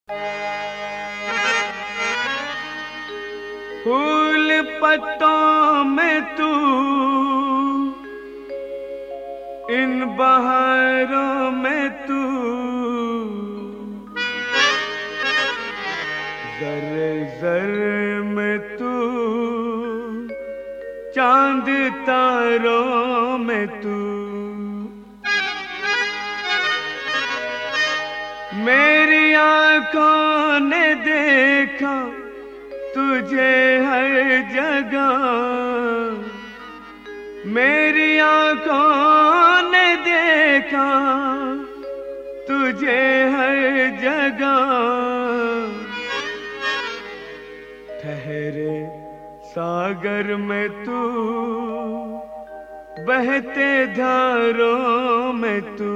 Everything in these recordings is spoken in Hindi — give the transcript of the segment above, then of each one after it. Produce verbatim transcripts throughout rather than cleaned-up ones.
फूल पत्तों में तू, इन बहारों में तू, ज़र्रे ज़र्रे में तू, चांद तारों में तू। मेरी आंखों ने देखा तुझे हर जगह, मेरी आंखों ने देखा तुझे हर जगह। ठहरे सागर में तू, बहते धारों में तू।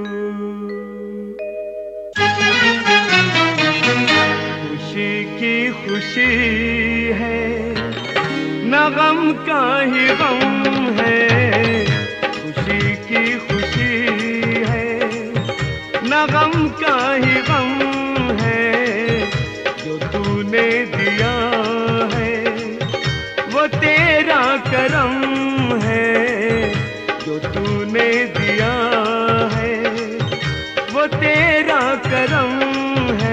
खुशी की खुशी है, न गम का ही गम है। खुशी की खुशी है, न गम का ही गम है। जो तूने दिया है वो तेरा करम है। जो तूने दिया है वो तेरा करम है।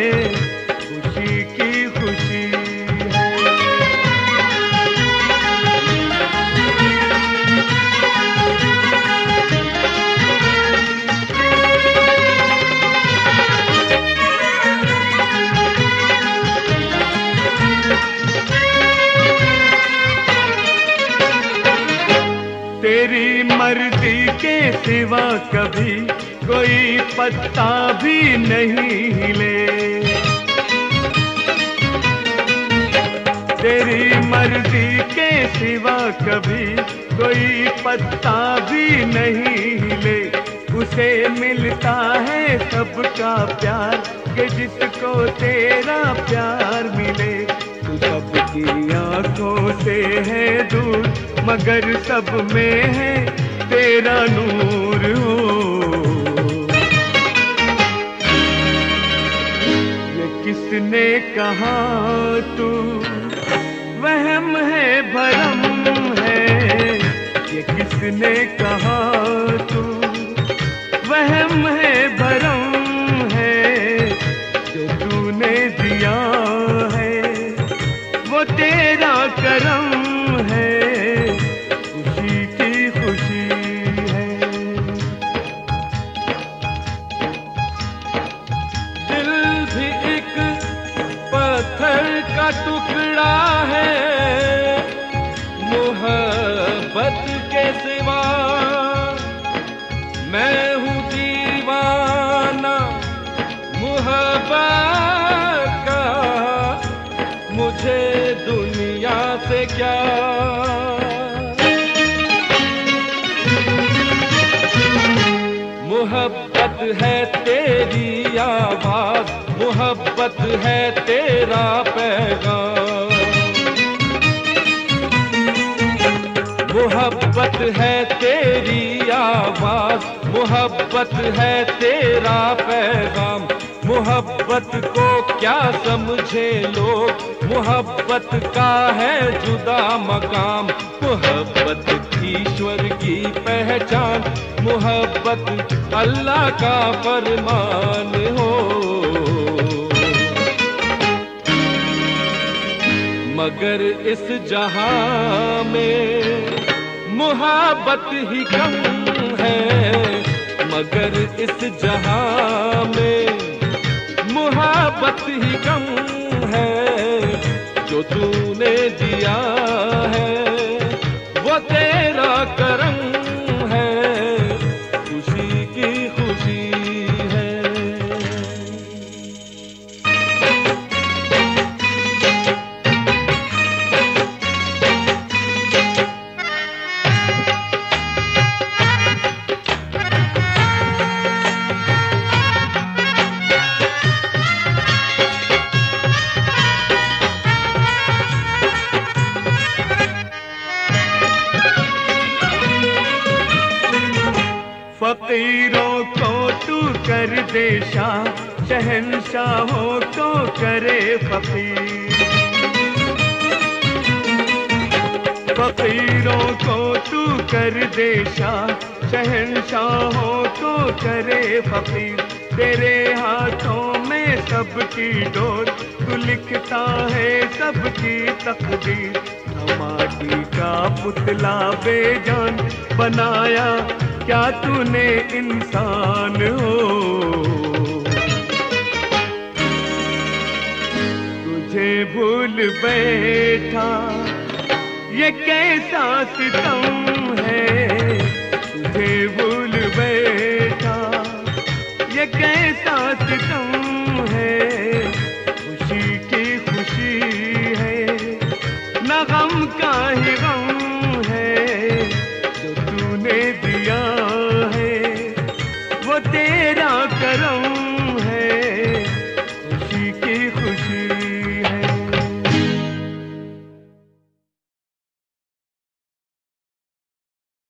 तेरी मर्जी के सिवा कभी कोई पत्ता भी नहीं हिले। तेरी मर्जी के सिवा कभी कोई पत्ता भी नहीं हिले। उसे मिलता है सबका प्यार कि जिसको तेरा प्यार मिले। तू सबकी आंखों से है दूर मगर सब में है तेरा नूर हो। ये किसने कहा तू वहम है भरम है। ये किसने कहा तू वहम है भरम है। जो तूने दिया है वो तेरा करम है। खुशी की खुशी है। दिल भी एक पत्थर का टुकड़ा है। मोहब्बत के सिवा मैं हूँ दीवाना मोहब्बत का। मुझे दुनिया से क्या। मोहब्बत है तेरी आवाज, मोहब्बत है तेरा पैगाम। मोहब्बत है तेरी आवाज, मोहब्बत है तेरा पैगाम। मोहब्बत को क्या समझे लोग, मोहब्बत का है जुदा मकाम। मोहब्बत ईश्वर की पहचान, मोहब्बत अल्लाह का फरमान हो। मगर इस जहां में मोहब्बत ही कम है। मगर इस जहां में मोहब्बत ही कम है। जो तूने दिया है वो तेरा करम है। खुशी की खुशी है। फकीरों को तू कर दे शाह, शहर शहंशाहों को करे फकीर, फकीरों को तू कर दे शाह, शहंशाहों को करे फकीर। तेरे हाथों में सबकी डोर, तू लिखता है सबकी तकदीर। माटी का पुतला बेजान बनाया, क्या तूने इंसान हो। तुझे भूल बैठा ये कैसा सितम है, तुझे भूल बैठा ये कैसा सितम